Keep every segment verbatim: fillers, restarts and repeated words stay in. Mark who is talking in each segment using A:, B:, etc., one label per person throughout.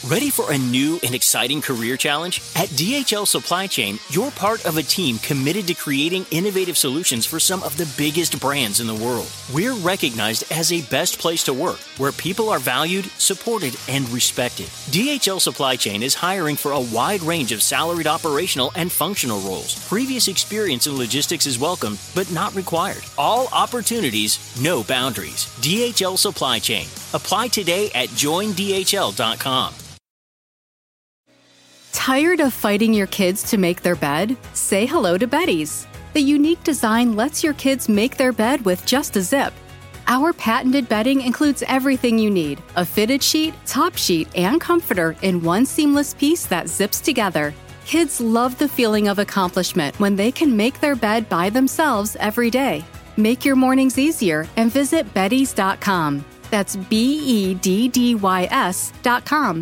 A: Ready for a new and exciting career challenge? At D H L Supply Chain, you're part of a team committed to creating innovative solutions for some of the biggest brands in the world. We're recognized as a best place to work, where people are valued, supported, and respected. D H L Supply Chain is hiring for a wide range of salaried operational and functional roles. Previous experience in logistics is welcome, but not required. All opportunities, no boundaries. D H L Supply Chain. Apply today at join D H L dot com.
B: Tired of fighting your kids to make their bed? Say hello to Betty's. The unique design lets your kids make their bed with just a zip. Our patented bedding includes everything you need: a fitted sheet, top sheet, and comforter in one seamless piece that zips together. Kids love the feeling of accomplishment when they can make their bed by themselves every day. Make your mornings easier and visit beddys dot com. That's B E D D Y S dot com.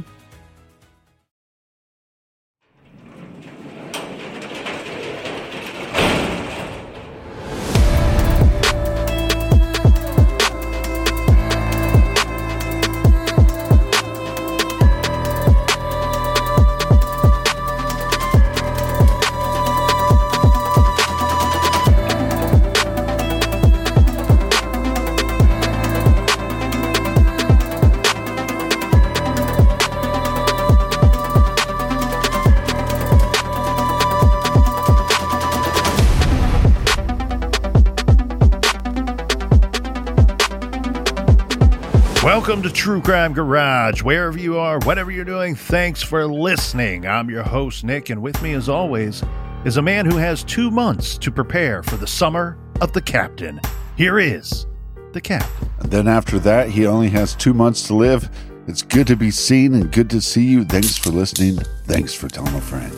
C: Welcome to True Crime Garage. Wherever you are, whatever you're doing, thanks for listening. I'm your host, Nick, and with me, as always, is a man who has two months to prepare for the summer of the Captain. Here is the Captain.
D: And then after that, he only has two months to live. It's good to be seen and good to see you. Thanks for listening. Thanks for telling a friend.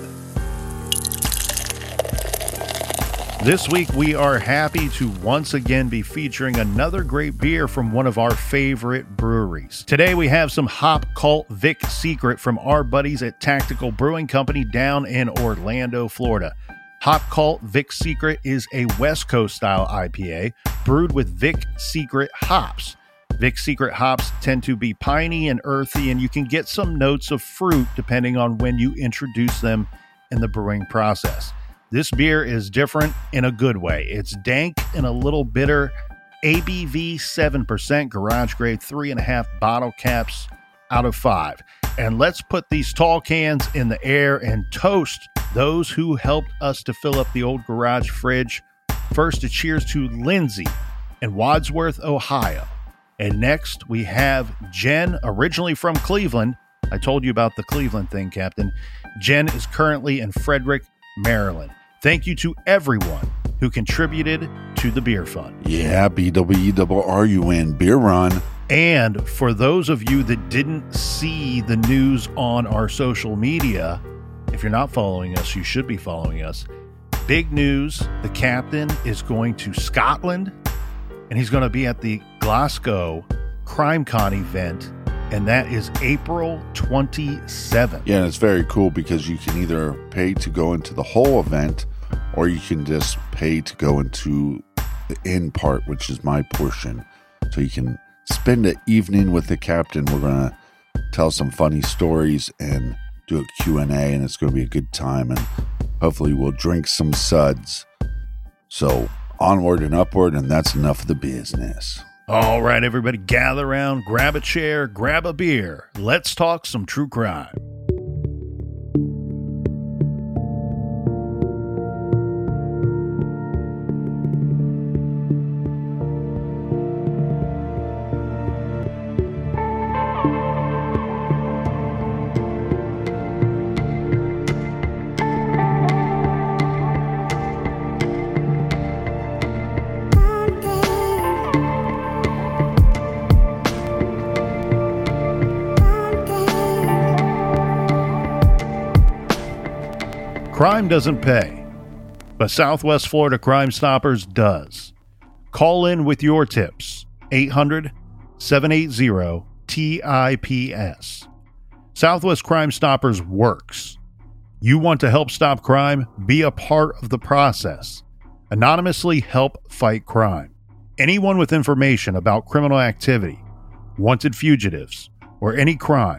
C: This week, we are happy to once again be featuring another great beer from one of our favorite breweries. Today, we have some Hop Cult Vic Secret from our buddies at Tactical Brewing Company down in Orlando, Florida. Hop Cult Vic Secret is a West Coast style I P A brewed with Vic Secret hops. Vic Secret hops tend to be piney and earthy, and you can get some notes of fruit depending on when you introduce them in the brewing process. This beer is different in a good way. It's dank and a little bitter. A B V seven percent, garage grade three and a half bottle caps out of five. And let's put these tall cans in the air and toast those who helped us to fill up the old garage fridge. First, a cheers to Lindsay in Wadsworth, Ohio. And next, we have Jen, originally from Cleveland. I told you about the Cleveland thing, Captain. Jen is currently in Frederick, Maryland. Thank you to everyone who contributed to the beer fund.
D: Yeah, B W E R U N, beer run.
C: And for those of you that didn't see the news on our social media, if you're not following us, you should be following us. Big news, the Captain is going to Scotland, and he's going to be at the Glasgow CrimeCon event, and that is April twenty-seventh.
D: Yeah, and it's very cool because you can either pay to go into the whole event, or you can just pay to go into the end part, which is my portion. So you can spend an evening with the Captain. We're going to tell some funny stories and do a Q and A, and it's going to be a good time. And hopefully we'll drink some suds. So onward and upward, and that's enough of the business.
C: All right, everybody, gather around, grab a chair, grab a beer. Let's talk some true crime. Crime doesn't pay, but Southwest Florida Crime Stoppers does. Call in with your tips, eight hundred, seven eight zero, T I P S. Southwest Crime Stoppers works. You want to help stop crime? Be a part of the process. Anonymously help fight crime. Anyone with information about criminal activity, wanted fugitives, or any crime,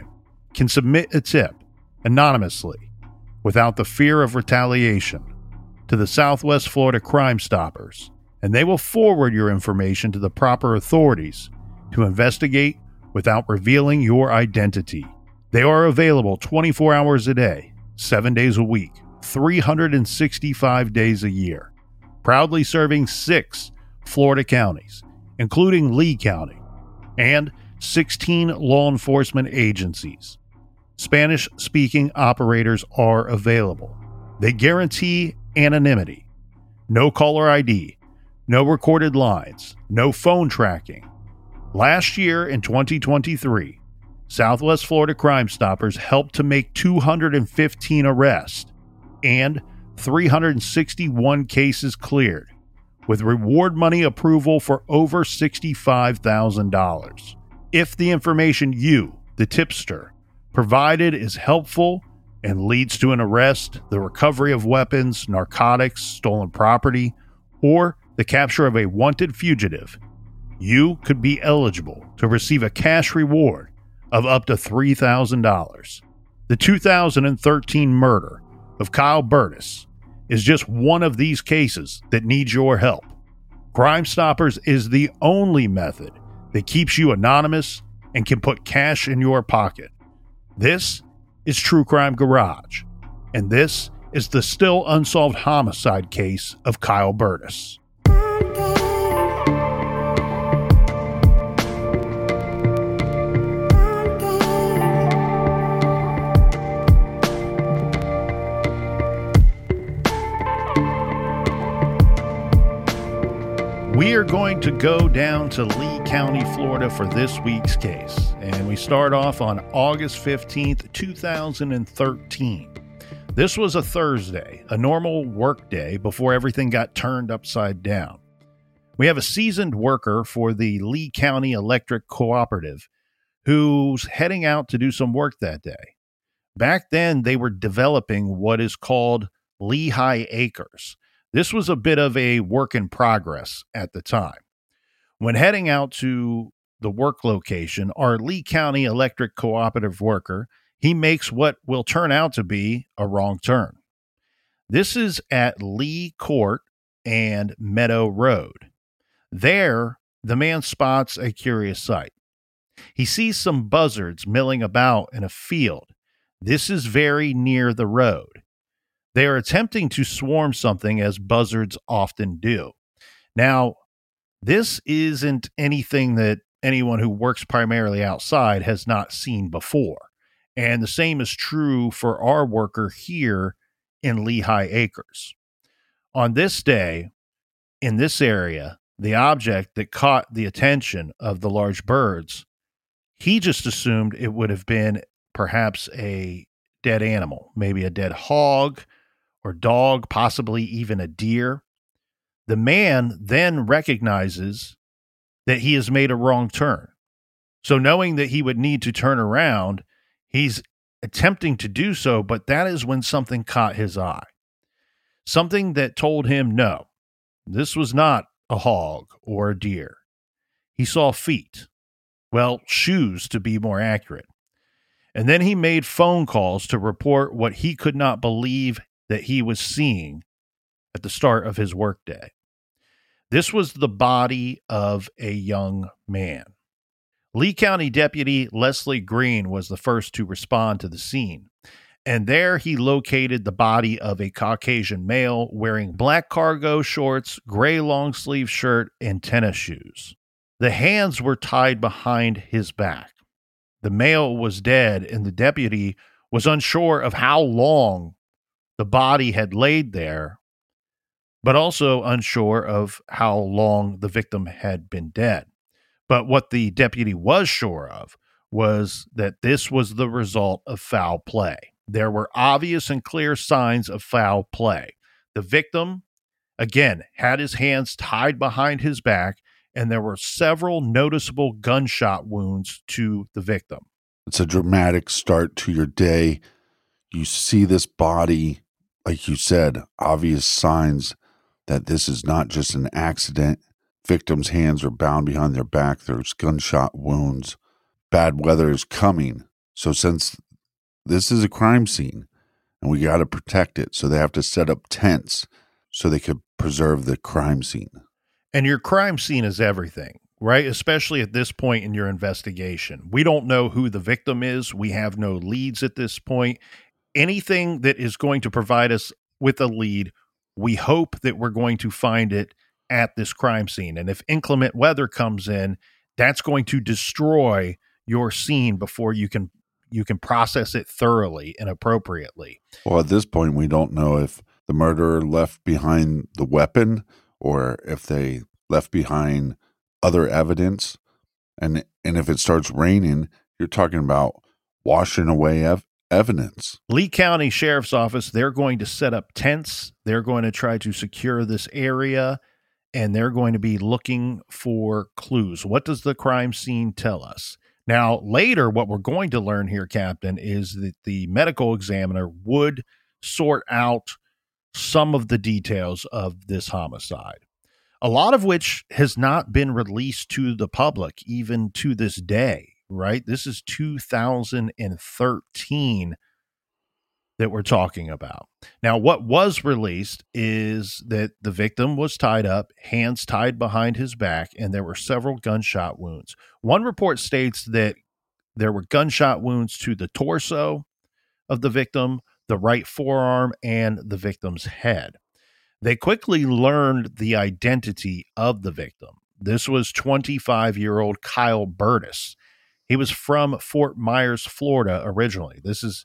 C: can submit a tip anonymously without the fear of retaliation to the Southwest Florida Crime Stoppers, and they will forward your information to the proper authorities to investigate without revealing your identity. They are available twenty-four hours a day, seven days a week, three hundred sixty-five days a year, proudly serving six Florida counties, including Lee County, and sixteen law enforcement agencies. Spanish-speaking operators are available. They guarantee anonymity, no caller I D, no recorded lines, no phone tracking. Last year in twenty twenty-three, Southwest Florida Crime Stoppers helped to make two hundred fifteen arrests and three hundred sixty-one cases cleared, with reward money approval for over sixty-five thousand dollars. If the information you, the tipster, provided is helpful and leads to an arrest, the recovery of weapons, narcotics, stolen property, or the capture of a wanted fugitive, you could be eligible to receive a cash reward of up to three thousand dollars. The two thousand thirteen murder of Kyle Burtis is just one of these cases that needs your help. Crime Stoppers is the only method that keeps you anonymous and can put cash in your pocket. This is True Crime Garage, and this is the still unsolved homicide case of Kyle Burtis. We are going to go down to Lee County, Florida for this week's case. And we start off on August fifteenth, two thousand thirteen. This was a Thursday, a normal work day before everything got turned upside down. We have a seasoned worker for the Lee County Electric Cooperative who's heading out to do some work that day. Back then, they were developing what is called Lehigh Acres. This was a bit of a work in progress at the time. When heading out to the work location, our Lee County Electric Cooperative worker, he makes what will turn out to be a wrong turn. This is at Lee Court and Meadow Road. There, the man spots a curious sight. He sees some buzzards milling about in a field. This is very near the road. They are attempting to swarm something, as buzzards often do. Now, this isn't anything that anyone who works primarily outside has not seen before. And the same is true for our worker here in Lehigh Acres. On this day, in this area, the object that caught the attention of the large birds, he just assumed it would have been perhaps a dead animal, maybe a dead hog or dog, possibly even a deer. The man then recognizes that he has made a wrong turn. So knowing that he would need to turn around, he's attempting to do so, but that is when something caught his eye. Something that told him no, this was not a hog or a deer. He saw feet. Well, shoes to be more accurate. And then he made phone calls to report what he could not believe that he was seeing at the start of his workday. This was the body of a young man. Lee County Deputy Leslie Green was the first to respond to the scene, and there he located the body of a Caucasian male wearing black cargo shorts, gray long-sleeve shirt, and tennis shoes. The hands were tied behind his back. The male was dead, and the deputy was unsure of how long the body had laid there, but also unsure of how long the victim had been dead. But what the deputy was sure of was that this was the result of foul play. There were obvious and clear signs of foul play. The victim, again, had his hands tied behind his back, and there were several noticeable gunshot wounds to the victim.
D: It's a dramatic start to your day. You see this body, like you said, obvious signs that this is not just an accident. Victims' hands are bound behind their back. There's gunshot wounds. Bad weather is coming. So since this is a crime scene and we got to protect it, so they have to set up tents so they could preserve the crime scene.
C: And your crime scene is everything, right? Especially at this point in your investigation. We don't know who the victim is. We have no leads at this point. Anything that is going to provide us with a lead, we hope that we're going to find it at this crime scene. And if inclement weather comes in, that's going to destroy your scene before you can you can process it thoroughly and appropriately.
D: Well, at this point, we don't know if the murderer left behind the weapon or if they left behind other evidence. And and if it starts raining, you're talking about washing away ev- evidence.
C: Lee County Sheriff's Office, they're going to set up tents. They're going to try to secure this area, and they're going to be looking for clues. What does the crime scene tell us? Now, later, what we're going to learn here, Captain, is that the medical examiner would sort out some of the details of this homicide, a lot of which has not been released to the public even to this day, right? This is two thousand thirteen that we're talking about. Now, what was released is that the victim was tied up, hands tied behind his back, and there were several gunshot wounds. One report states that there were gunshot wounds to the torso of the victim, the right forearm, and the victim's head. They quickly learned the identity of the victim. This was twenty-five-year-old Kyle Burtis. He was from Fort Myers, Florida, originally. This is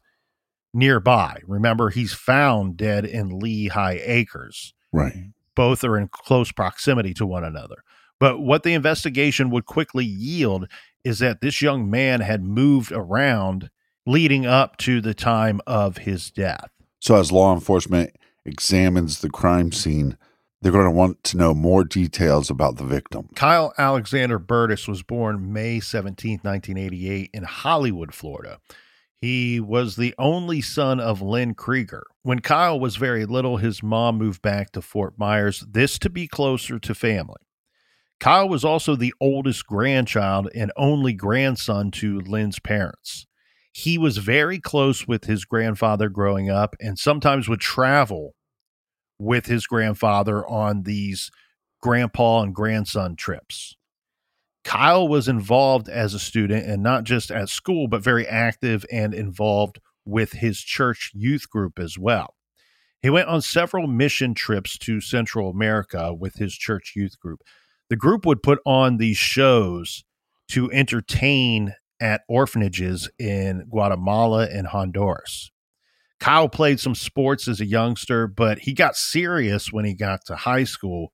C: nearby. Remember, he's found dead in Lehigh Acres.
D: Right.
C: Both are in close proximity to one another. But what the investigation would quickly yield is that this young man had moved around leading up to the time of his death.
D: So as law enforcement examines the crime scene, they're going to want to know more details about the victim.
C: Kyle Alexander Burtis was born May seventeenth, nineteen eighty-eight in Hollywood, Florida. He was the only son of Lynn Krieger. When Kyle was very little, his mom moved back to Fort Myers, this to be closer to family. Kyle was also the oldest grandchild and only grandson to Lynn's parents. He was very close with his grandfather growing up and sometimes would travel with his grandfather on these grandpa and grandson trips. Kyle was involved as a student, and not just at school, but very active and involved with his church youth group as well. He went on several mission trips to Central America with his church youth group. The group would put on these shows to entertain at orphanages in Guatemala and Honduras. Kyle played some sports as a youngster, but he got serious when he got to high school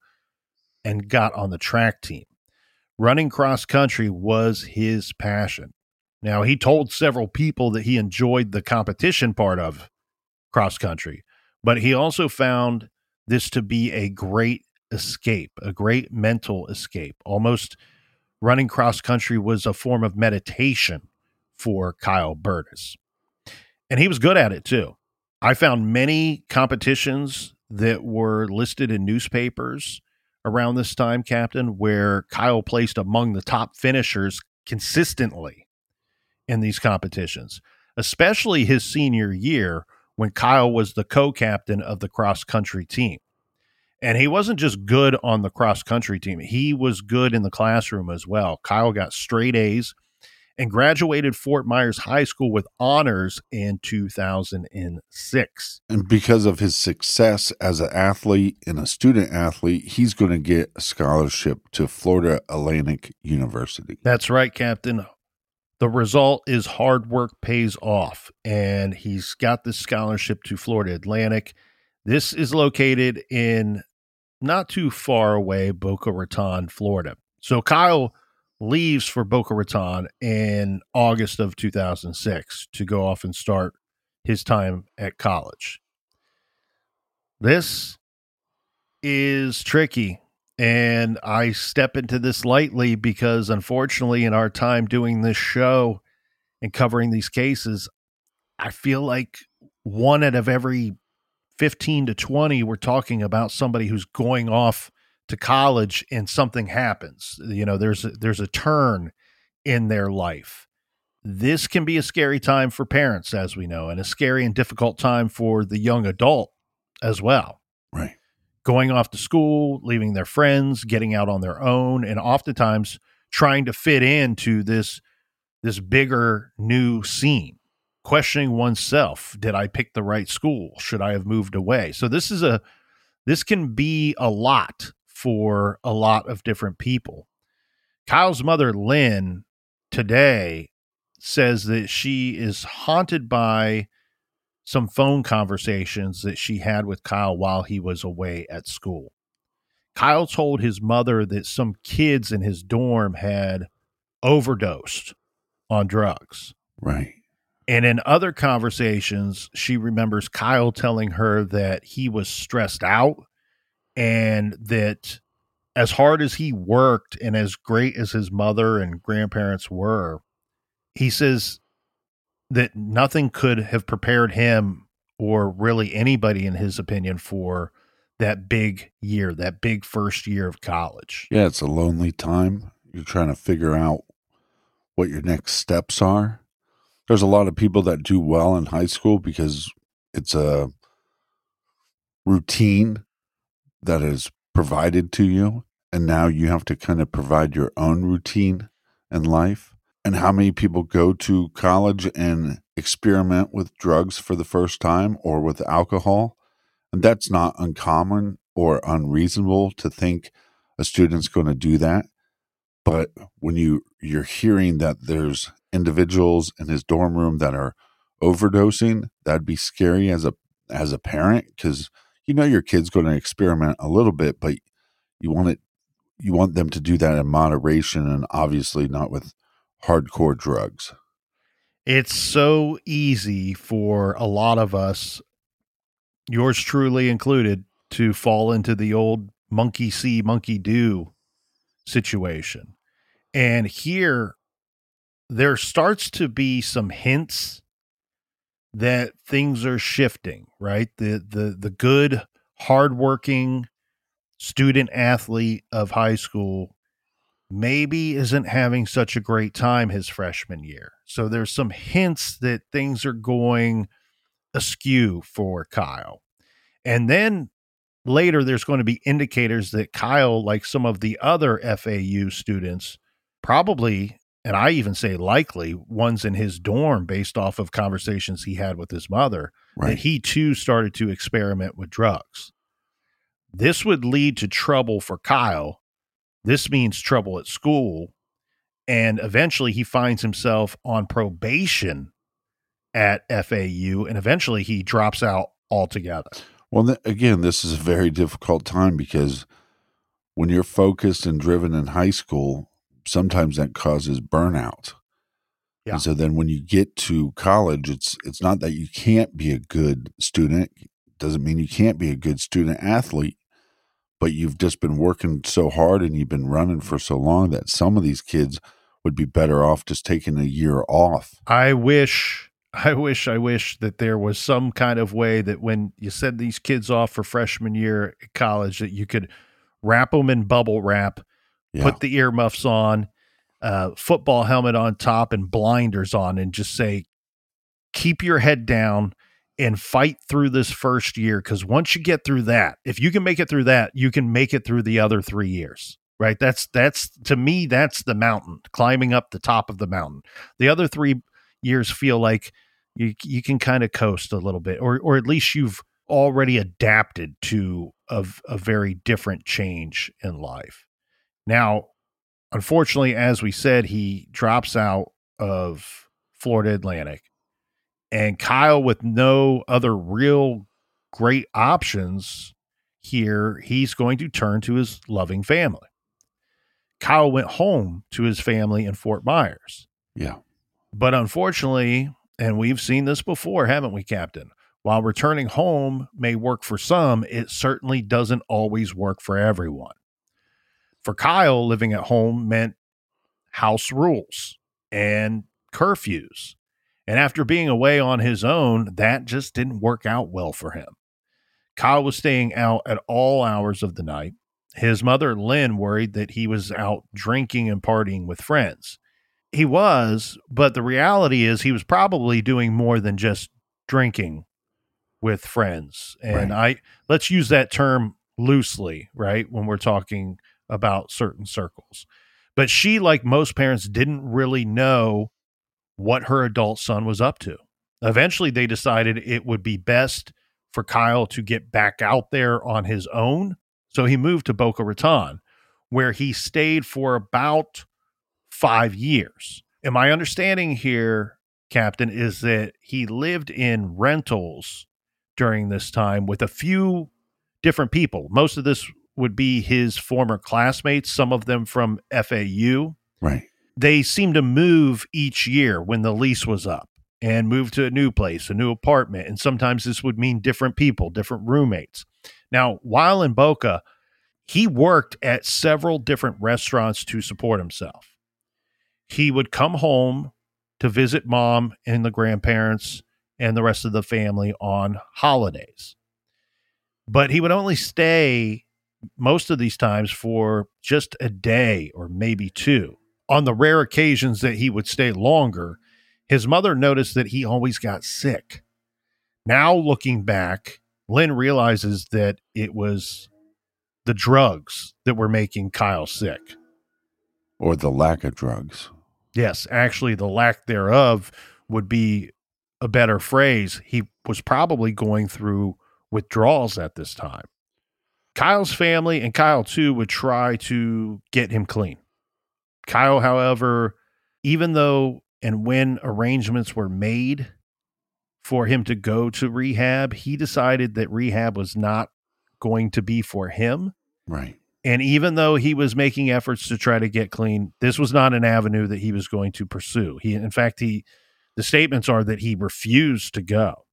C: and got on the track team. Running cross country was his passion. Now, he told several people that he enjoyed the competition part of cross country, but he also found this to be a great escape, a great mental escape. Almost running cross country was a form of meditation for Kyle Burtis. And he was good at it too. I found many competitions that were listed in newspapers around this time, Captain, where Kyle placed among the top finishers consistently in these competitions, especially his senior year when Kyle was the co-captain of the cross-country team. And he wasn't just good on the cross-country team. He was good in the classroom as well. Kyle got straight A's and graduated Fort Myers High School with honors in two thousand six.
D: And because of his success as an athlete and a student athlete, he's going to get a scholarship to Florida Atlantic University.
C: That's right, Captain. The result is hard work pays off, and he's got this scholarship to Florida Atlantic. This is located in not too far away, Boca Raton, Florida. So Kyle leaves for Boca Raton in August of two thousand six to go off and start his time at college. This is tricky, and I step into this lightly because, unfortunately, in our time doing this show and covering these cases, I feel like one out of every fifteen to twenty, we're talking about somebody who's going off to college and something happens. You know, there's a, there's a turn in their life. this can be a scary time for parents, as we know, and a scary and difficult time for the young adult as well.
D: Right.
C: Going off to school, leaving their friends, getting out on their own, and oftentimes trying to fit into this, this bigger new scene, questioning oneself. Did I pick the right school? Should I have moved away? So this is a, this can be a lot for a lot of different people. Kyle's mother, Lynn, today says that she is haunted by some phone conversations that she had with Kyle while he was away at school. Kyle told his mother that some kids in his dorm had overdosed on drugs.
D: Right.
C: And in other conversations, she remembers Kyle telling her that he was stressed out and that as hard as he worked and as great as his mother and grandparents were, he says that nothing could have prepared him or really anybody in his opinion for that big year, that big first year of college.
D: Yeah, it's a lonely time. You're trying to figure out what your next steps are. There's a lot of people that do well in high school because it's a routine that is provided to you, and now you have to kind of provide your own routine in life. And how many people go to college and experiment with drugs for the first time or with alcohol? And that's not uncommon or unreasonable to think a student's going to do that. But when you, you're hearing that there's individuals in his dorm room that are overdosing, that'd be scary as a as a parent, because you know your kid's going to experiment a little bit, but you want it you want them to do that in moderation and obviously not with hardcore drugs.
C: It's so easy for a lot of us, yours truly included, to fall into the old monkey see, monkey do situation. And here, there starts to be some hints that things are shifting, right? The the the good, hardworking student athlete of high school maybe isn't having such a great time his freshman year. So there's some hints that things are going askew for Kyle. And then later there's going to be indicators that Kyle, like some of the other F A U students, probably, and I even say likely, ones in his dorm based off of conversations he had with his mother,
D: Right.
C: that he too started to experiment with drugs. This would lead to trouble for Kyle. This means trouble at school. And eventually he finds himself on probation at F A U, and eventually he drops out altogether.
D: Well, th- again, this is a very difficult time because when you're focused and driven in high school, sometimes that causes burnout.
C: Yeah.
D: And so then when you get to college, it's it's not that you can't be a good student. It doesn't mean you can't be a good student athlete, but you've just been working so hard and you've been running for so long that some of these kids would be better off just taking a year off.
C: I wish, I wish, I wish that there was some kind of way that when you send these kids off for freshman year at college, that you could wrap them in bubble wrap,
D: Yeah.
C: put the earmuffs on, uh, football helmet on top and blinders on, and just say, keep your head down and fight through this first year. Because once you get through that, if you can make it through that, you can make it through the other three years, right? That's, that's to me, that's the mountain, climbing up the top of the mountain. The other three years feel like you, you can kind of coast a little bit, or, or at least you've already adapted to a, a very different change in life. Now, unfortunately, as we said, he drops out of Florida Atlantic. And Kyle, with no other real great options here, he's going to turn to his loving family. Kyle went home to his family in Fort Myers.
D: Yeah.
C: But unfortunately, and we've seen this before, haven't we, Captain? While returning home may work for some, it certainly doesn't always work for everyone. For Kyle, living at home meant house rules and curfews. And after being away on his own, that just didn't work out well for him. Kyle was staying out at all hours of the night. His mother, Lynn, worried that he was out drinking and partying with friends. He was, but the reality is he was probably doing more than just drinking with friends. And right. I let's use that term loosely, right, when we're talking about certain circles. But she, like most parents, didn't really know what her adult son was up to. Eventually, they decided it would be best for Kyle to get back out there on his own. So he moved to Boca Raton, where he stayed for about five years. And my understanding here, Captain, is that he lived in rentals during this time with a few different people. Most of this would be his former classmates, some of them from F A U.
D: Right.
C: They seemed to move each year when the lease was up and move to a new place, a new apartment. And sometimes this would mean different people, different roommates. Now, while in Boca, he worked at several different restaurants to support himself. He would come home to visit mom and the grandparents and the rest of the family on holidays. But he would only stay most of these times for just a day or maybe two. On the rare occasions that he would stay longer, his mother noticed that he always got sick. Now, looking back, Lynn realizes that it was the drugs that were making Kyle sick.
D: Or the lack of drugs.
C: Yes, actually, the lack thereof would be a better phrase. He was probably going through withdrawals at this time. Kyle's family and Kyle, too, would try to get him clean. Kyle, however, even though and when arrangements were made for him to go to rehab, he decided that rehab was not going to be for him.
D: Right.
C: And even though he was making efforts to try to get clean, this was not an avenue that he was going to pursue. He, in fact, he, the statements are that he refused to go.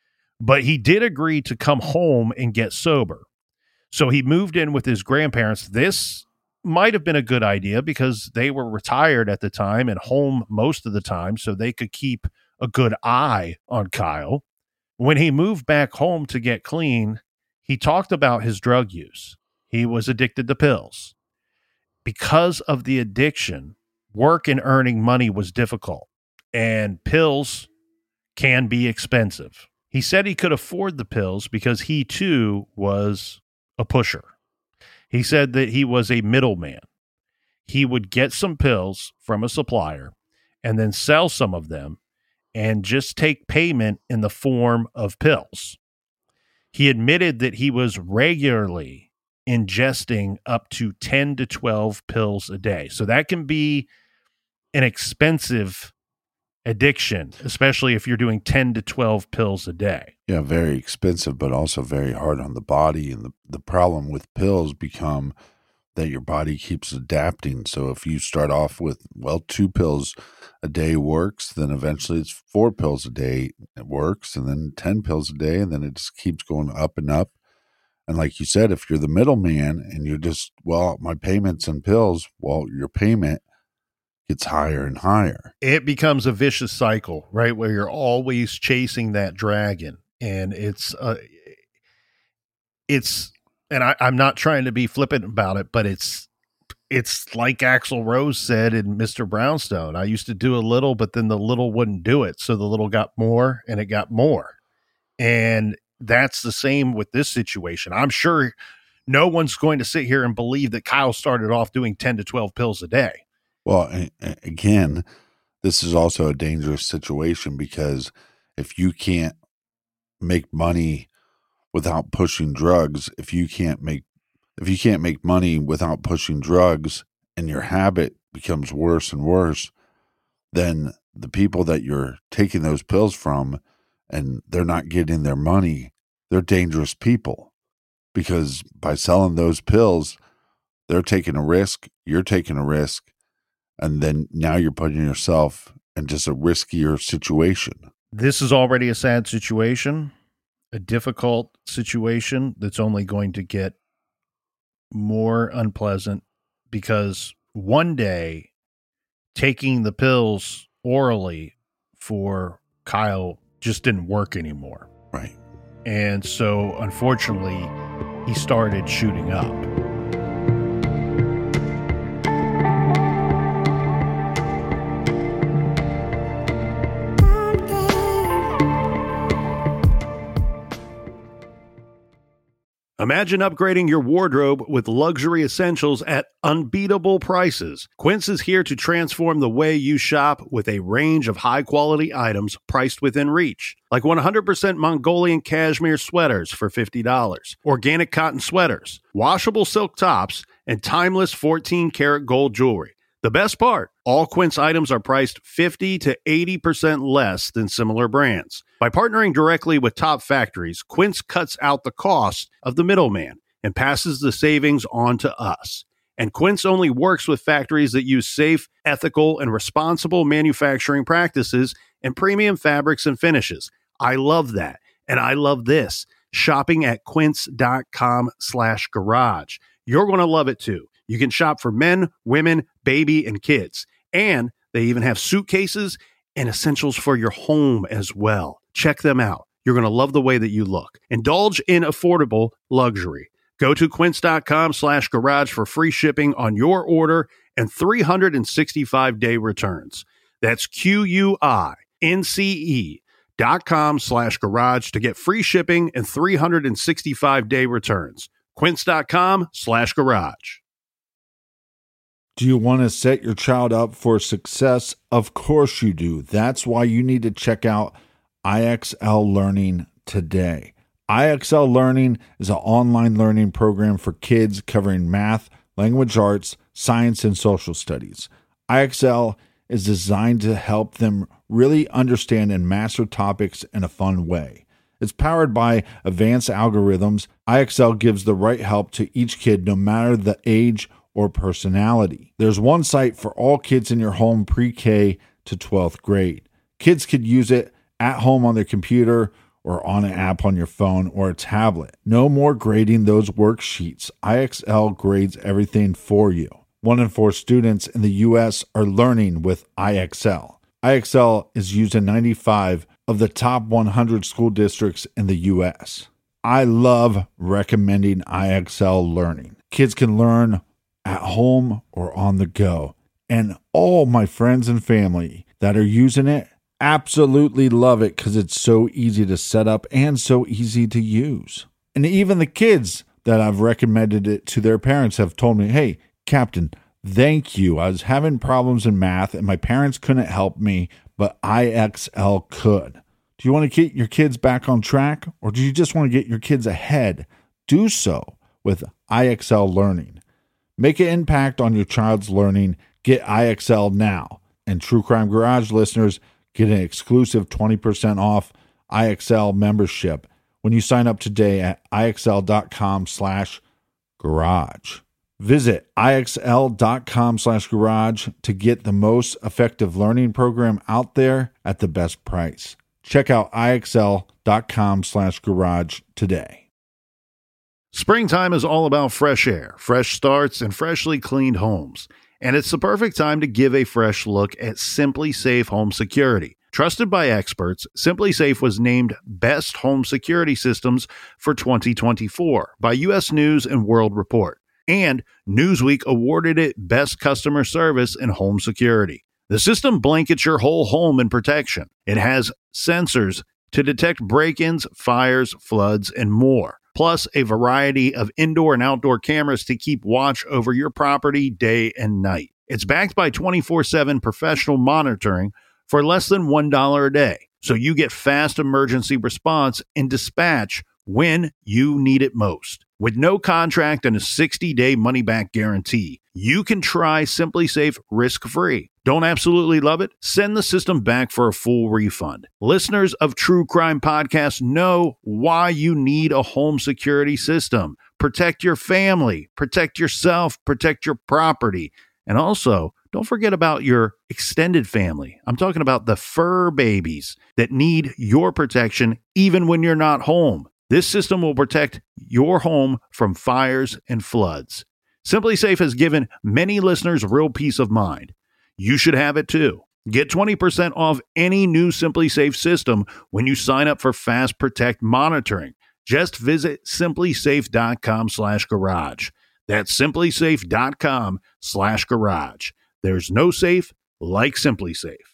C: But he did agree to come home and get sober. So he moved in with his grandparents. This might have been a good idea because they were retired at the time and home most of the time, so they could keep a good eye on Kyle. When he moved back home to get clean, he talked about his drug use. He was addicted to pills. Because of the addiction, work and earning money was difficult, and pills can be expensive. He said he could afford the pills because he, too, was a pusher. He said that he was a middleman. He would get some pills from a supplier and then sell some of them and just take payment in the form of pills. He admitted that he was regularly ingesting up to ten to twelve pills a day. So that can be an expensive addiction, especially if you're doing ten to twelve pills a day.
D: Yeah, very expensive, but also very hard on the body. And the, the problem with pills become that your body keeps adapting. So if you start off with, well, two pills a day works, then eventually it's four pills a day it works, and then ten pills a day, and then it just keeps going up and up. And like you said, if you're the middleman and you're just, well, my payment's in pills, well, your payment gets higher and higher.
C: It becomes a vicious cycle, right? Where you're always chasing that dragon. And it's, uh, it's, and I, I'm not trying to be flippant about it, but it's, it's like Axl Rose said in Mister Brownstone. I used to do a little, but then the little wouldn't do it. So the little got more and it got more. And that's the same with this situation. I'm sure no one's going to sit here and believe that Kyle started off doing ten to twelve pills a day.
D: Well, again, this is also a dangerous situation because if you can't make money without pushing drugs, if you can't make if you can't make money without pushing drugs and your habit becomes worse and worse, then the people that you're taking those pills from and they're not getting their money, they're dangerous people because by selling those pills, they're taking a risk, you're taking a risk, and then now you're putting yourself in just a riskier situation.
C: This is already a sad situation, a difficult situation that's only going to get more unpleasant because one day taking the pills orally for Kyle just didn't work anymore.
D: Right.
C: And so, unfortunately, he started shooting up. Imagine upgrading your wardrobe with luxury essentials at unbeatable prices. Quince is here to transform the way you shop with a range of high-quality items priced within reach. Like one hundred percent Mongolian cashmere sweaters for fifty dollars, organic cotton sweaters, washable silk tops, and timeless fourteen karat gold jewelry. The best part, all Quince items are priced fifty to eighty percent less than similar brands. By partnering directly with top factories, Quince cuts out the cost of the middleman and passes the savings on to us. And Quince only works with factories that use safe, ethical, and responsible manufacturing practices and premium fabrics and finishes. I love that. And I love this. Shopping at quince.com slash garage. You're going to love it too. You can shop for men, women, baby, and kids. And they even have suitcases and essentials for your home as well. Check them out. You're going to love the way that you look. Indulge in affordable luxury. Go to quince.com slash garage for free shipping on your order and three hundred sixty-five day returns. That's Q-U-I-N-C-E dot com slash garage to get free shipping and three hundred sixty-five day returns. Quince.com slash garage.
D: Do you want to set your child up for success? Of course you do. That's why you need to check out I X L Learning today. I X L Learning is an online learning program for kids covering math, language arts, science, and social studies. I X L is designed to help them really understand and master topics in a fun way. It's powered by advanced algorithms. I X L gives the right help to each kid, no matter the age or personality. There's one site for all kids in your home pre-K to twelfth grade. Kids could use it at home on their computer or on an app on your phone or a tablet. No more grading those worksheets. I X L grades everything for you. One in four students in the U S are learning with I X L. I X L is used in ninety-five of the top one hundred school districts in the U S. I love recommending I X L Learning. Kids can learn at home or on the go. And all my friends and family that are using it absolutely love it because it's so easy to set up and so easy to use. And even the kids that I've recommended it to their parents have told me, hey, Captain, thank you. I was having problems in math and my parents couldn't help me, but I X L could. Do you want to get your kids back on track, or do you just want to get your kids ahead? Do so with I X L Learning. Make an impact on your child's learning. Get I X L now. And True Crime Garage listeners get an exclusive twenty percent off I X L membership when you sign up today at IXL.com slash garage. Visit IXL.com slash garage to get the most effective learning program out there at the best price. Check out IXL.com slash garage today.
C: Springtime is all about fresh air, fresh starts, and freshly cleaned homes. And it's the perfect time to give a fresh look at Simply Safe Home Security. Trusted by experts, Simply Safe was named Best Home Security Systems for twenty twenty-four by U S News and World Report. And Newsweek awarded it Best Customer Service in Home Security. The system blankets your whole home in protection. It has sensors to detect break-ins, fires, floods, and more, plus a variety of indoor and outdoor cameras to keep watch over your property day and night. It's backed by twenty-four seven professional monitoring for less than one dollar a day, so you get fast emergency response and dispatch when you need it most. With no contract and a sixty day money-back guarantee, you can try Simply Safe risk-free. Don't absolutely love it? Send the system back for a full refund. Listeners of True Crime Podcast know why you need a home security system. Protect your family, protect yourself, protect your property, and also don't forget about your extended family. I'm talking about the fur babies that need your protection even when you're not home. This system will protect your home from fires and floods. Simply Safe has given many listeners real peace of mind. You should have it too. Get twenty percent off any new Simply Safe system when you sign up for Fast Protect monitoring. Just visit simplysafe.com slash garage. That's simplysafe.com slash garage. There's no safe like Simply Safe.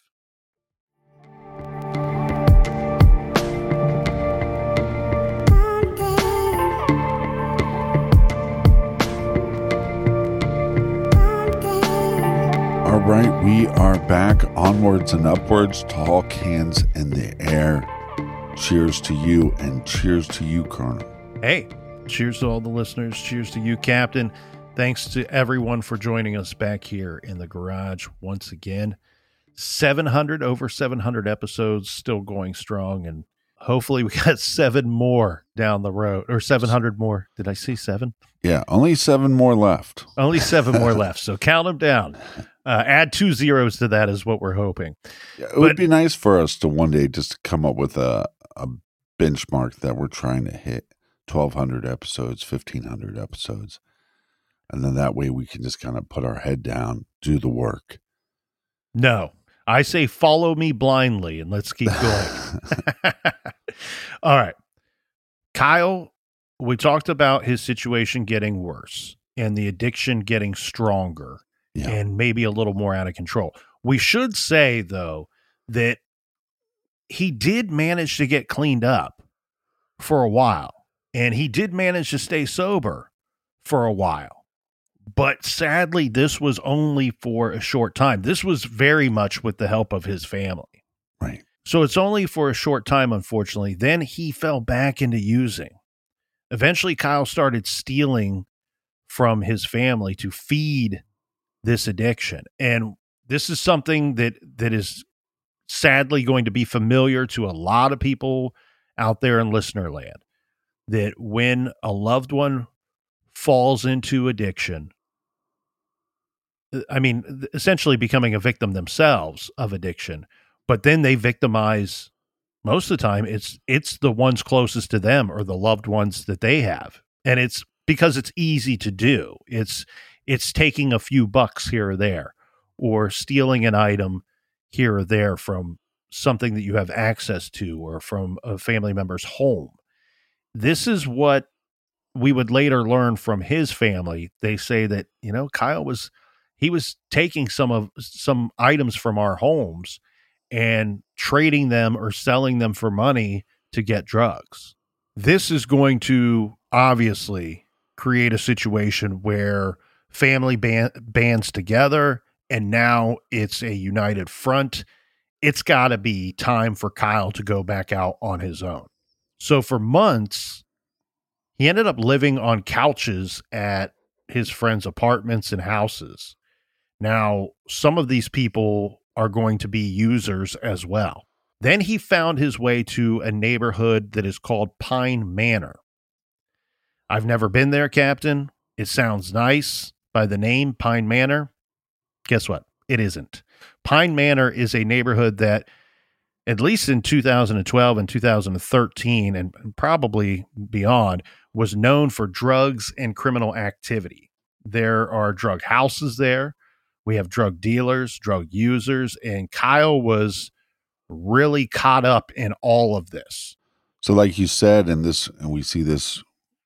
D: are back, onwards and upwards, tall cans in the air. Cheers to you, and cheers to you, Colonel.
C: Hey, cheers to all the listeners. Cheers to you, Captain. Thanks to everyone for joining us back here in the garage once again. seven hundred, over seven hundred episodes, still going strong, and hopefully we got seven more down the road, or seven hundred more. Did I say seven?
D: Yeah, only seven more left.
C: Only seven more left, so count them down. Uh, add two zeros to that is what we're hoping.
D: Yeah, it
C: but,
D: would be nice for us to one day just come up with a, a benchmark that we're trying to hit. twelve hundred episodes, fifteen hundred episodes. And then that way we can just kind of put our head down, do the work.
C: No, I say follow me blindly and let's keep going. All right. Kyle, we talked about his situation getting worse and the addiction getting stronger yeah. and maybe a little more out of control. We should say, though, that he did manage to get cleaned up for a while, and he did manage to stay sober for a while. But sadly, this was only for a short time. This was very much with the help of his family.
D: Right.
C: So it's only for a short time, unfortunately. Then he fell back into using. Eventually, Kyle started stealing from his family to feed this addiction. And this is something that that is sadly going to be familiar to a lot of people out there in listener land, that when a loved one falls into addiction, I mean, essentially becoming a victim themselves of addiction, but then they victimize, most of the time, it's it's the ones closest to them or the loved ones that they have. And it's because it's easy to do. It's it's taking a few bucks here or there, or stealing an item here or there from something that you have access to or from a family member's home. This is what we would later learn from his family. They say that, you know, Kyle was, he was taking some of some items from our homes and trading them or selling them for money to get drugs. This is going to obviously create a situation where family ban- bands together, and now it's a united front. It's got to be time for Kyle to go back out on his own. So for months, he ended up living on couches at his friends' apartments and houses. Now, some of these people are going to be users as well. Then he found his way to a neighborhood that is called Pine Manor. I've never been there, Captain. It sounds nice by the name Pine Manor. Guess what? It isn't. Pine Manor is a neighborhood that, at least in two thousand twelve and two thousand thirteen, and probably beyond, was known for drugs and criminal activity. There are drug houses there. We have drug dealers, drug users, and Kyle was really caught up in all of this.
D: So like you said, and this, and we see this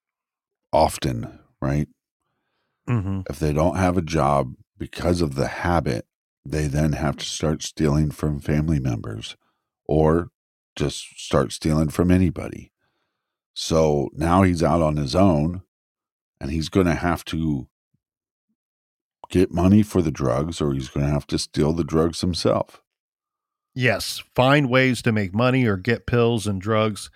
D: often, right?
C: Mm-hmm.
D: If they don't have a job because of the habit, they then have to start stealing from family members or just start stealing from anybody. So now he's out on his own, and he's going to have to get money for the drugs, or he's going to have to steal the drugs himself.
C: Yes, find ways to make money or get pills and drugs.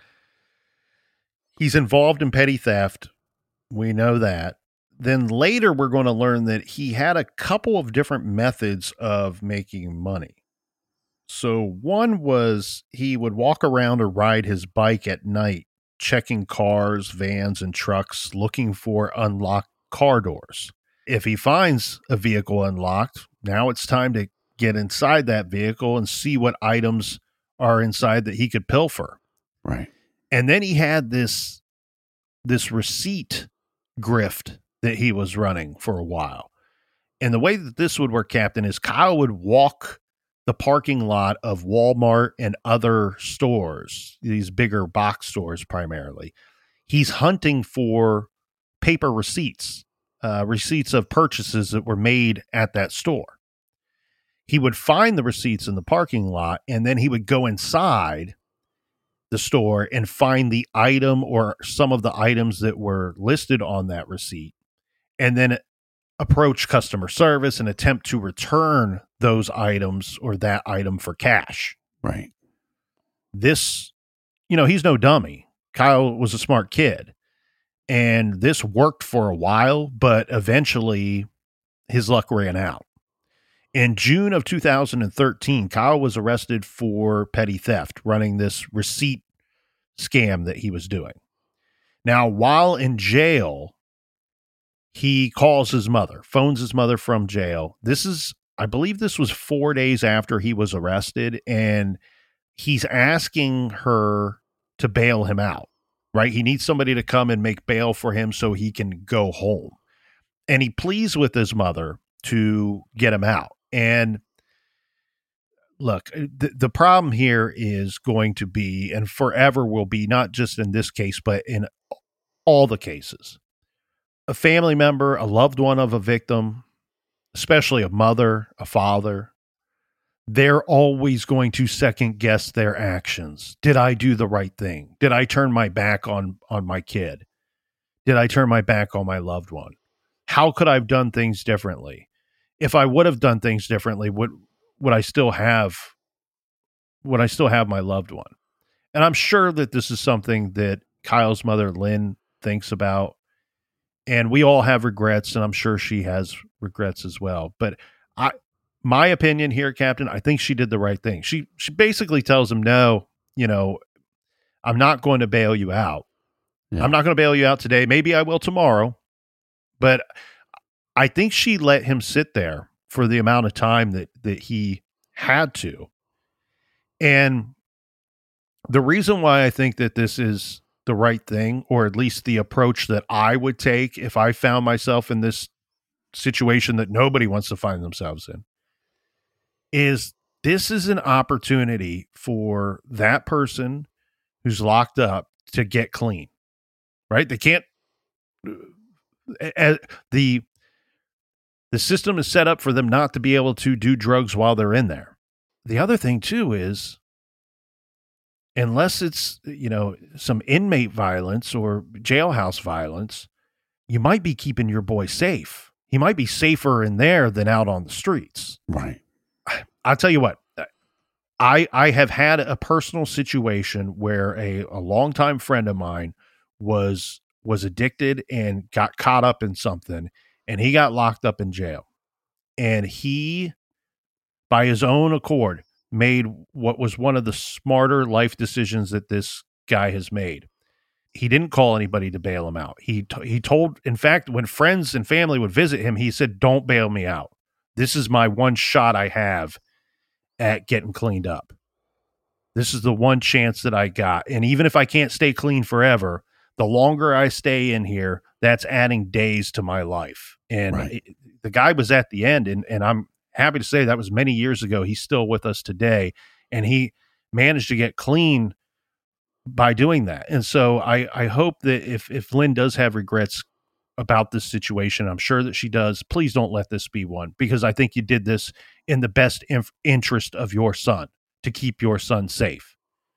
C: He's involved in petty theft. We know that. Then later we're going to learn that he had a couple of different methods of making money. So one was he would walk around or ride his bike at night, checking cars, vans, and trucks, looking for unlocked car doors. If he finds a vehicle unlocked, now it's time to get inside that vehicle and see what items are inside that he could pilfer.
D: Right.
C: And then he had this, this receipt grift that he was running for a while. And the way that this would work, Captain, is Kyle would walk the parking lot of Walmart and other stores, these bigger box stores primarily. He's hunting for paper receipts, uh, receipts of purchases that were made at that store. He would find the receipts in the parking lot, and then he would go inside the store and find the item or some of the items that were listed on that receipt, and then approach customer service and attempt to return those items or that item for cash.
D: Right.
C: This, you know, he's no dummy. Kyle was a smart kid, and this worked for a while, but eventually his luck ran out. In June of two thousand thirteen, Kyle was arrested for petty theft, running this receipt scam that he was doing. Now, while in jail, he calls his mother, phones his mother from jail. This is, I believe this was four days after he was arrested, and he's asking her to bail him out, right? He needs somebody to come and make bail for him so he can go home. And he pleads with his mother to get him out. And look, the, the problem here is going to be, and forever will be, not just in this case, but in all the cases, a family member, a loved one of a victim, especially a mother, a father, they're always going to second guess their actions. Did I do the right thing? Did I turn my back on, on my kid? Did I turn my back on my loved one? How could I have done things differently? If I would have done things differently, would would I still have would I still have my loved one? And I'm sure that this is something that Kyle's mother, Lynn, thinks about. And we all have regrets, and I'm sure she has regrets as well. But I my opinion here, Captain, I think she did the right thing. She she basically tells him, no, you know, I'm not going to bail you out. Yeah. I'm not going to bail you out today. Maybe I will tomorrow. But I think she let him sit there for the amount of time that, that he had to. And the reason why I think that this is the right thing, or at least the approach that I would take if I found myself in this situation that nobody wants to find themselves in, is this is an opportunity for that person who's locked up to get clean, right? They can't, uh, the, the system is set up for them not to be able to do drugs while they're in there. The other thing too is, unless it's, you know, some inmate violence or jailhouse violence, you might be keeping your boy safe. He might be safer in there than out on the streets.
D: Right.
C: I'll tell you what, I, I have had a personal situation where a, a longtime friend of mine was, was addicted and got caught up in something, and he got locked up in jail. And he, by his own accord, made what was one of the smarter life decisions that this guy has made. He didn't call anybody to bail him out. He t- he told, in fact, when friends and family would visit him, he said, don't bail me out. This is my one shot I have at getting cleaned up. This is the one chance that I got. And even if I can't stay clean forever, the longer I stay in here, that's adding days to my life. And right. it, the guy was at the end, and, and I'm happy to say that was many years ago. He's still with us today, and he managed to get clean by doing that. And so I, I hope that if, if Lynn does have regrets about this situation, I'm sure that she does, please don't let this be one, because I think you did this in the best inf- interest of your son, to keep your son safe.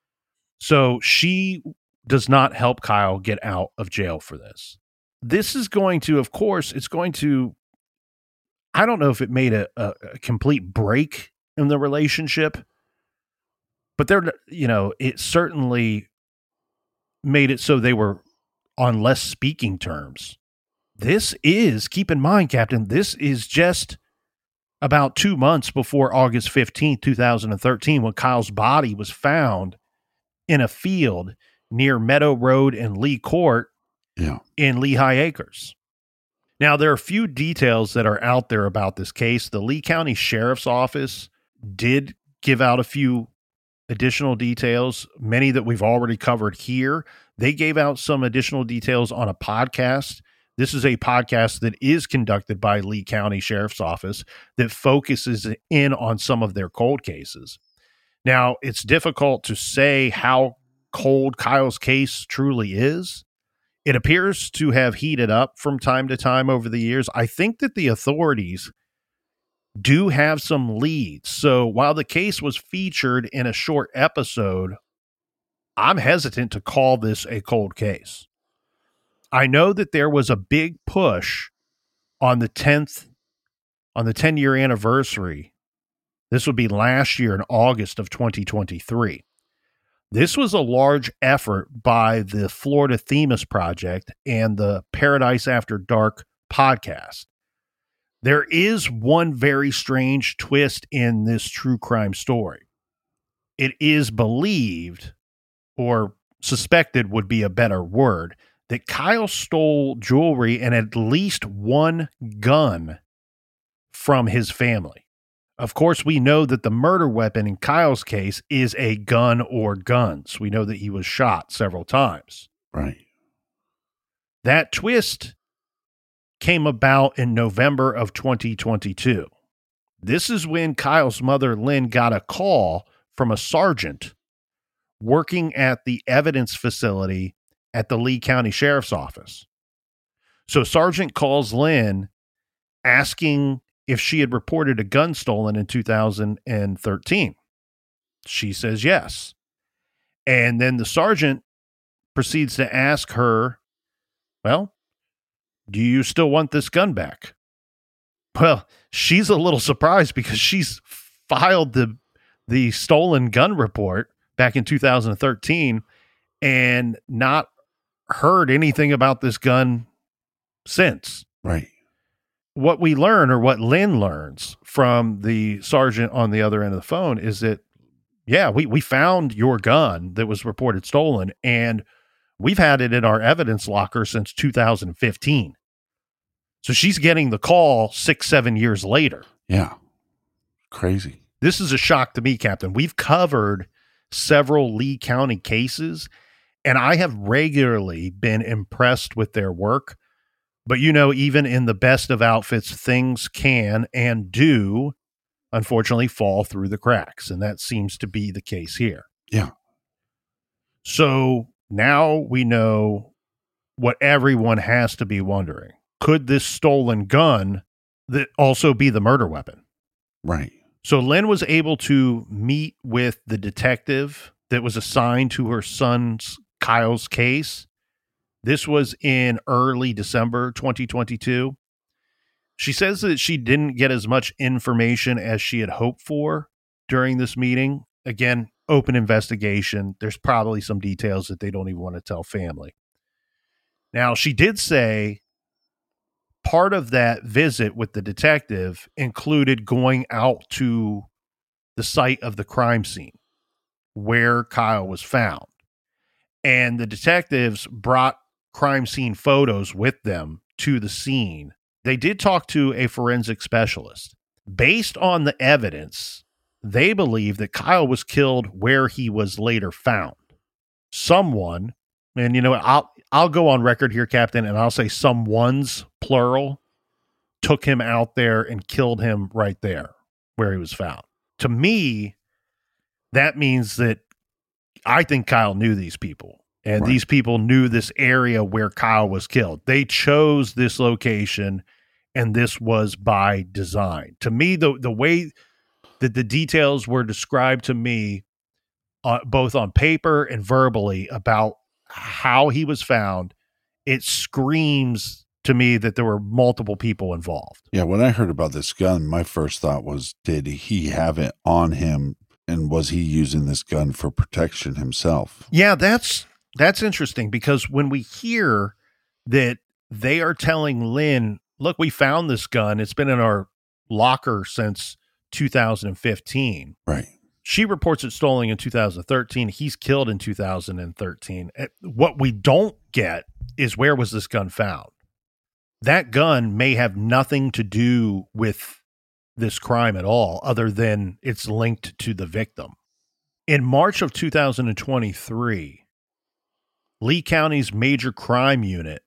C: So she does not help Kyle get out of jail for this. This is going to, of course, it's going to, I don't know if it made a, a, a complete break in the relationship, but they're, you know, it certainly made it so they were on less speaking terms. This is, keep in mind, Captain, this is just about two months before August fifteenth, twenty thirteen, when Kyle's body was found in a field near Meadow Road and Lee Court
D: yeah.
C: in Lehigh Acres. Now, there are a few details that are out there about this case. The Lee County Sheriff's Office did give out a few additional details, many that we've already covered here. They gave out some additional details on a podcast. This is a podcast that is conducted by Lee County Sheriff's Office that focuses in on some of their cold cases. Now, it's difficult to say how cold Kyle's case truly is. It appears to have heated up from time to time over the years. I think that the authorities do have some leads. So while the case was featured in a short episode, I'm hesitant to call this a cold case. I know that there was a big push on the tenth, on the ten-year anniversary This would be last year in August of twenty twenty-three. This was a large effort by the Florida Themis Project and the Paradise After Dark podcast. There is one very strange twist in this true crime story. It is believed, or suspected would be a better word, that Kyle stole jewelry and at least one gun from his family. Of course, we know that the murder weapon in Kyle's case is a gun or guns. We know that he was shot several times.
D: Right.
C: That twist came about in November of twenty twenty-two. This is when Kyle's mother, Lynn, got a call from a sergeant working at the evidence facility at the Lee County Sheriff's Office. So Sergeant calls Lynn asking if she had reported a gun stolen in two thousand thirteen. She says yes. And then the sergeant proceeds to ask her, well, do you still want this gun back? Well, she's a little surprised because she's filed the, the stolen gun report back in two thousand thirteen and not heard anything about this gun since.
D: Right.
C: What we learn, or what Lynn learns from the sergeant on the other end of the phone, is that, yeah, we, we found your gun that was reported stolen, and we've had it in our evidence locker since two thousand fifteen. So she's getting the call six, seven years later.
D: Yeah. Crazy.
C: This is a shock to me, Captain. We've covered several Lee County cases, and I have regularly been impressed with their work. But, you know, even in the best of outfits, things can and do, unfortunately, fall through the cracks. And that seems to be the case here.
D: Yeah.
C: So now we know what everyone has to be wondering. Could this stolen gun that also be the murder weapon?
D: Right.
C: So Lynn was able to meet with the detective that was assigned to her son's, Kyle's, case. This was in early December twenty twenty-two. She says that she didn't get as much information as she had hoped for during this meeting. Again, open investigation. There's probably some details that they don't even want to tell family. Now, she did say part of that visit with the detective included going out to the site of the crime scene where Kyle was found. And the detectives brought crime scene photos with them to the scene. They did talk to a forensic specialist. Based on the evidence, they believe that Kyle was killed where he was later found. Someone, and you know, I'll I'll go on record here, Captain, and I'll say someone's, plural, took him out there and killed him right there where he was found. To me, that means that I think Kyle knew these people. And right. These people knew this area where Kyle was killed. They chose this location, and this was by design. To me, the the way that the details were described to me, uh, both on paper and verbally, about how he was found, it screams to me that there were multiple people involved.
D: Yeah, when I heard about this gun, my first thought was, did he have it on him, and was he using this gun for protection himself?
C: Yeah, that's... That's interesting, because when we hear that they are telling Lynn, look, we found this gun. It's been in our locker since two thousand fifteen.
D: Right.
C: She reports it stolen in two thousand thirteen. He's killed in two thousand thirteen. What we don't get is, where was this gun found? That gun may have nothing to do with this crime at all, other than it's linked to the victim. In March of two thousand twenty-three, Lee County's major crime unit,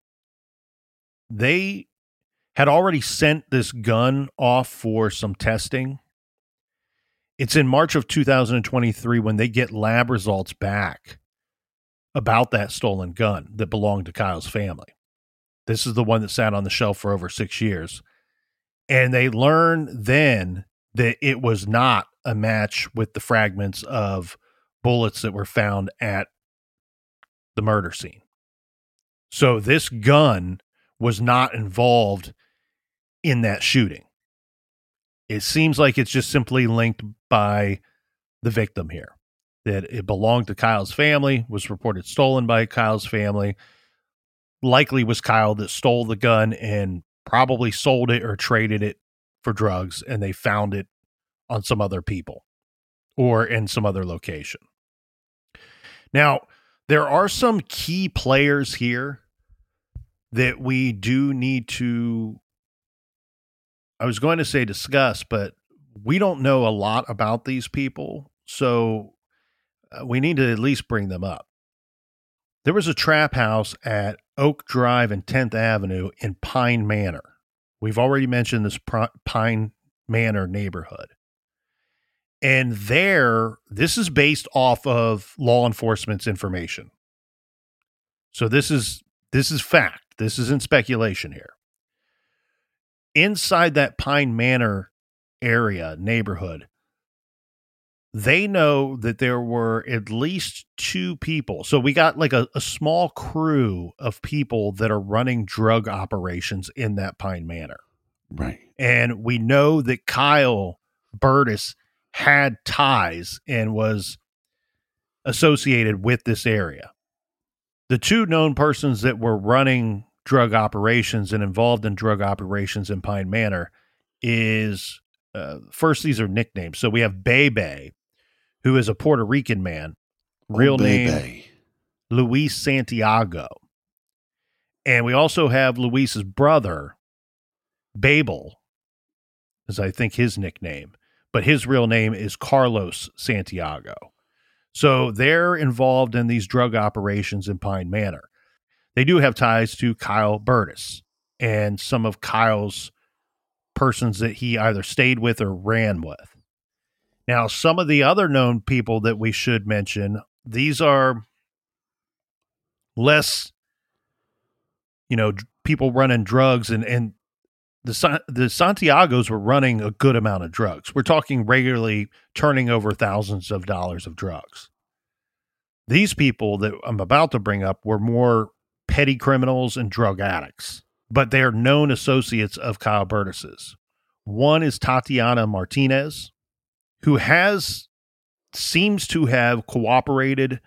C: they had already sent this gun off for some testing. It's in March of two thousand twenty-three when they get lab results back about that stolen gun that belonged to Kyle's family. This is the one that sat on the shelf for over six years. And they learn then that it was not a match with the fragments of bullets that were found at the murder scene. So this gun was not involved in that shooting. It seems like it's just simply linked by the victim here, that it belonged to Kyle's family, was reported stolen by Kyle's family. Likely was Kyle that stole the gun and probably sold it or traded it for drugs, and they found it on some other people or in some other location. Now, there are some key players here that we do need to, I was going to say discuss, but we don't know a lot about these people, so uh, we need to at least bring them up. There was a trap house at Oak Drive and tenth Avenue in Pine Manor. We've already mentioned this Pine Manor neighborhood. And there, this is based off of law enforcement's information. So this is this is fact. This isn't speculation here. Inside that Pine Manor area, neighborhood, they know that there were at least two people. So we got like a, a small crew of people that are running drug operations in that Pine Manor.
D: Right.
C: And we know that Kyle Burtis had ties and was associated with this area. The two known persons that were running drug operations and involved in drug operations in Pine Manor is, uh, first, these are nicknames. So we have Bebe, who is a Puerto Rican man, real
D: oh,
C: name Luis Santiago. And we also have Luis's brother, Babel, is I think his nickname, but his real name is Carlos Santiago. So they're involved in these drug operations in Pine Manor. They do have ties to Kyle Burtis and some of Kyle's persons that he either stayed with or ran with. Now, some of the other known people that we should mention, these are less, you know, people running drugs, and, and the, the Santiagos were running a good amount of drugs. We're talking regularly turning over thousands of dollars of drugs. These people that I'm about to bring up were more petty criminals and drug addicts, but they're known associates of Kyle Burtis's. One is Tatiana Martinez, who has, seems to have cooperated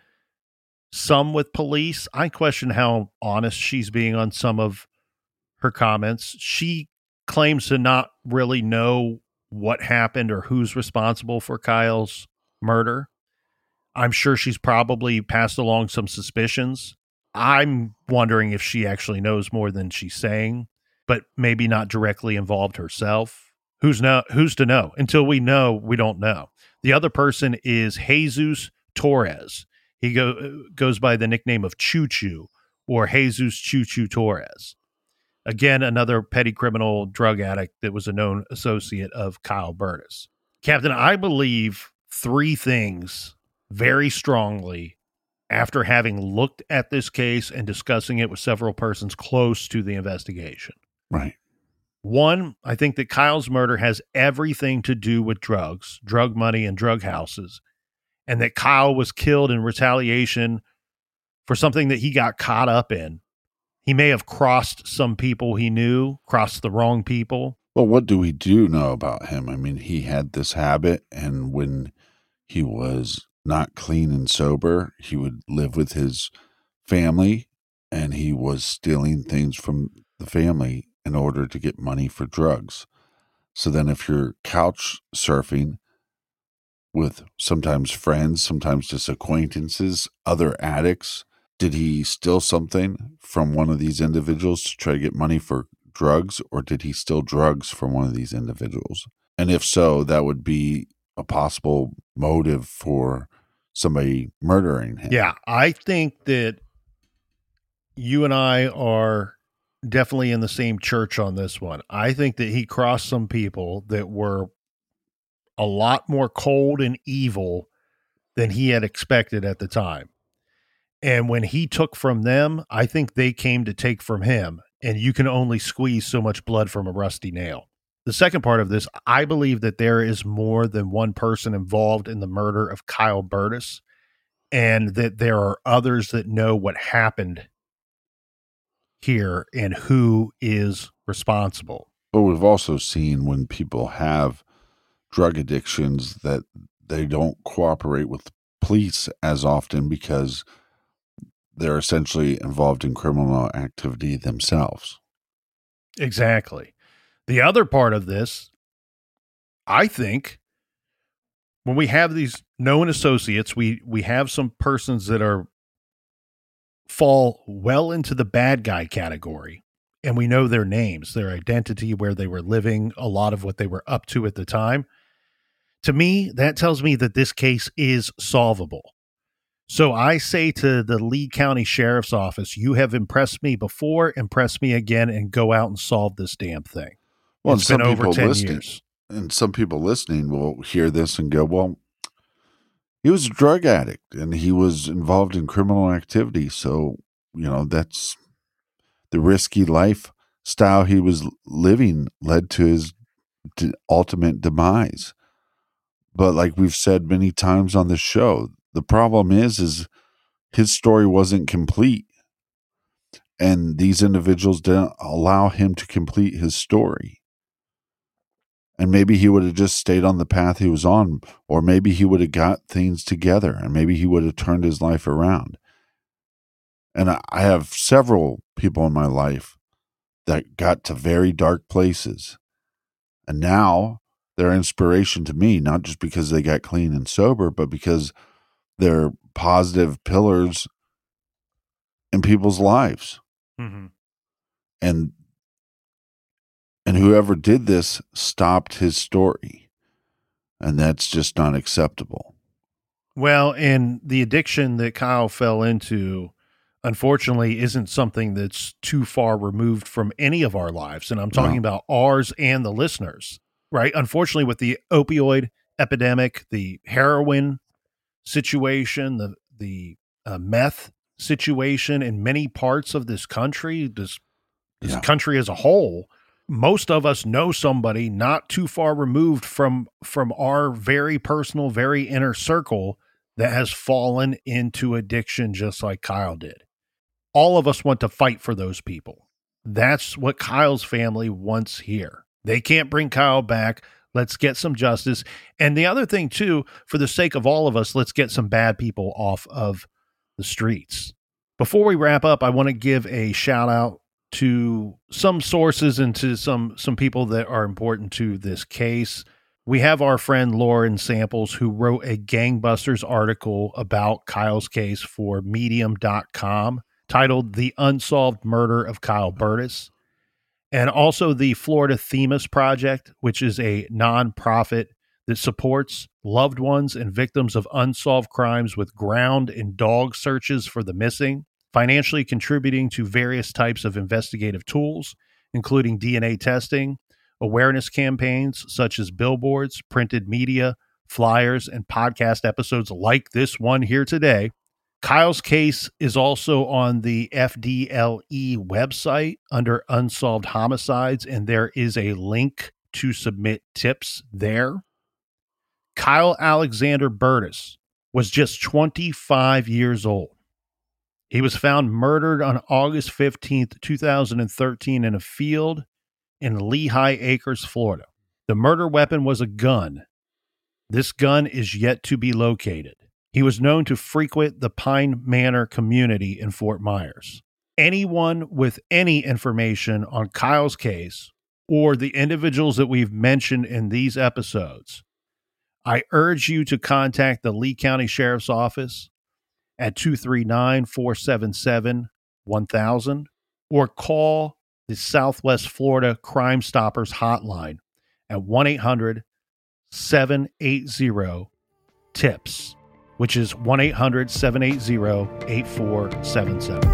C: some with police. I question how honest she's being on some of her comments. She claims to not really know what happened or who's responsible for Kyle's murder. I'm sure she's probably passed along some suspicions. I'm wondering if she actually knows more than she's saying, but maybe not directly involved herself. Who's no, who's to know? Until we know, we don't know. The other person is Jesus Torres. He go, goes by the nickname of Choo Choo, or Jesus Choo Choo Torres. Again, another petty criminal drug addict that was a known associate of Kyle Burtis. Captain, I believe three things very strongly after having looked at this case and discussing it with several persons close to the investigation.
D: Right.
C: One, I think that Kyle's murder has everything to do with drugs, drug money, and drug houses, and that Kyle was killed in retaliation for something that he got caught up in. He may have crossed some people he knew, crossed the wrong people.
D: Well, what do we do know about him? I mean, he had this habit, and when he was not clean and sober, he would live with his family, and he was stealing things from the family in order to get money for drugs. So then if you're couch surfing with sometimes friends, sometimes just acquaintances, other addicts, did he steal something from one of these individuals to try to get money for drugs, or did he steal drugs from one of these individuals? And if so, that would be a possible motive for somebody murdering him.
C: Yeah, I think that you and I are definitely in the same church on this one. I think that he crossed some people that were a lot more cold and evil than he had expected at the time. And when he took from them, I think they came to take from him. And you can only squeeze so much blood from a rusty nail. The second part of this, I believe that there is more than one person involved in the murder of Kyle Burtis, and that there are others that know what happened here and who is responsible.
D: But we've also seen when people have drug addictions that they don't cooperate with police as often because they're essentially involved in criminal activity themselves.
C: Exactly. The other part of this, I think, when we have these known associates, we we have some persons that are fall well into the bad guy category, and we know their names, their identity, where they were living, a lot of what they were up to at the time. To me, that tells me that this case is solvable. So I say to the Lee County Sheriff's Office, you have impressed me before, impress me again, and go out and solve this damn thing.
D: Well,
C: it's
D: and
C: been
D: some
C: over
D: people
C: ten
D: listening,
C: years.
D: And some people listening will hear this and go, well, he was a drug addict and he was involved in criminal activity. So, you know, that's the risky lifestyle he was living led to his d- ultimate demise. But like we've said many times on the show, the problem is, is his story wasn't complete. And these individuals didn't allow him to complete his story. And maybe he would have just stayed on the path he was on, or maybe he would have got things together, and maybe he would have turned his life around. And I have several people in my life that got to very dark places. And now they're inspiration to me, not just because they got clean and sober, but because they're positive pillars in people's lives.
C: Mm-hmm.
D: And and whoever did this stopped his story. And that's just not acceptable.
C: Well, and the addiction that Kyle fell into, unfortunately, isn't something that's too far removed from any of our lives. And I'm talking
D: No.
C: about ours and the listeners, right? Unfortunately, with the opioid epidemic, the heroin situation, the, the uh, meth situation in many parts of this country, this, this
D: Yeah.
C: country as a whole, most of us know somebody not too far removed from, from our very personal, very inner circle that has fallen into addiction just like Kyle did. All of us want to fight for those people. That's what Kyle's family wants here. They can't bring Kyle back. Let's get some justice. And the other thing, too, for the sake of all of us, let's get some bad people off of the streets. Before we wrap up, I want to give a shout out to some sources and to some, some people that are important to this case. We have our friend Lauren Samples, who wrote a gangbusters article about Kyle's case for medium dot com titled The Unsolved Murder of Kyle Burtis. And also the Florida Themis Project, which is a nonprofit that supports loved ones and victims of unsolved crimes with ground and dog searches for the missing, financially contributing to various types of investigative tools, including D N A testing, awareness campaigns such as billboards, printed media, flyers, and podcast episodes like this one here today. Kyle's case is also on the F D L E website under Unsolved Homicides, and there is a link to submit tips there. Kyle Alexander Burtis was just twenty-five years old. He was found murdered on August fifteenth, two thousand thirteen in a field in Lehigh Acres, Florida. The murder weapon was a gun. This gun is yet to be located. He was known to frequent the Pine Manor community in Fort Myers. Anyone with any information on Kyle's case or the individuals that we've mentioned in these episodes, I urge you to contact the Lee County Sheriff's Office at two three nine, four seven seven, one thousand or call the Southwest Florida Crime Stoppers hotline at one eight hundred, seven eight zero, TIPS, which is one eight hundred, seven eight zero, eight four seven seven.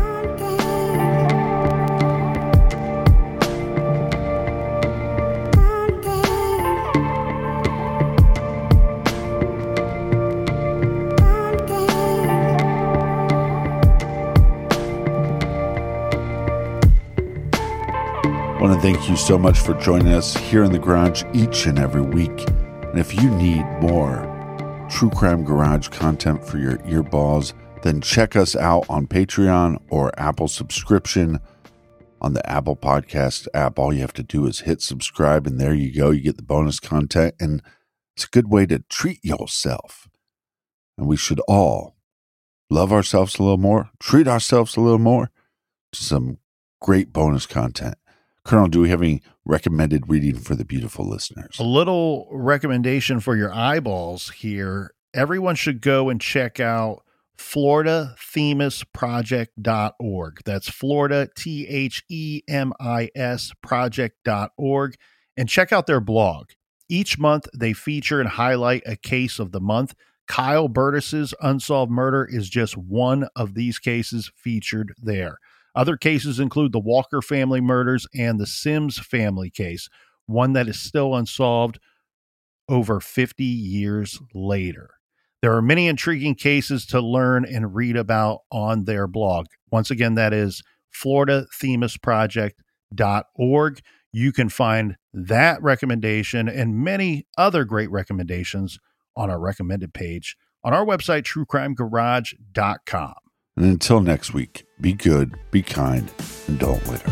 D: I want to thank you so much for joining us here in the garage each and every week. And if you need more True Crime Garage content for your earballs, then check us out on Patreon or Apple subscription on the Apple Podcast app. All you have to do is hit subscribe, and there you go. You get the bonus content. And It's a good way to treat yourself. And we should all love ourselves a little more, treat ourselves a little more. Some great bonus content. Colonel, do we have any recommended reading for the beautiful listeners?
C: A little recommendation for your eyeballs here. Everyone should go and check out Florida Themis Project dot org. That's Florida, T H E M I S project dot org. And check out their blog. Each month, they feature and highlight a case of the month. Kyle Burtis's Unsolved Murder is just one of these cases featured there. Other cases include the Walker family murders and the Sims family case, one that is still unsolved over fifty years later. There are many intriguing cases to learn and read about on their blog. Once again, that is Florida Themis Project dot org. You can find that recommendation and many other great recommendations on our recommended page on our website, true crime garage dot com.
D: And until next week, be good, be kind, and don't litter.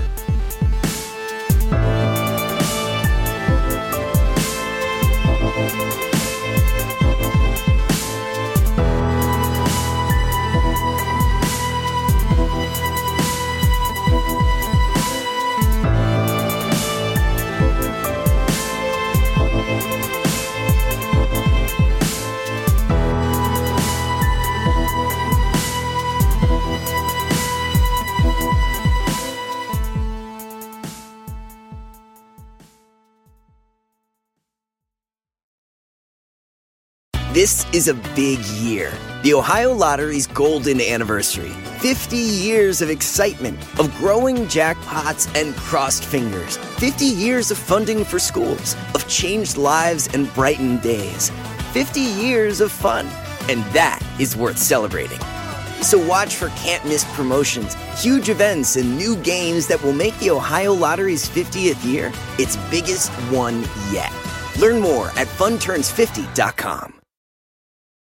E: This is a big year. The Ohio Lottery's golden anniversary. fifty years of excitement, of growing jackpots and crossed fingers. fifty years of funding for schools, of changed lives and brightened days. fifty years of fun, and that is worth celebrating. So watch for can't-miss promotions, huge events, and new games that will make the Ohio Lottery's fiftieth year its biggest one yet. Learn more at fun turns fifty dot com.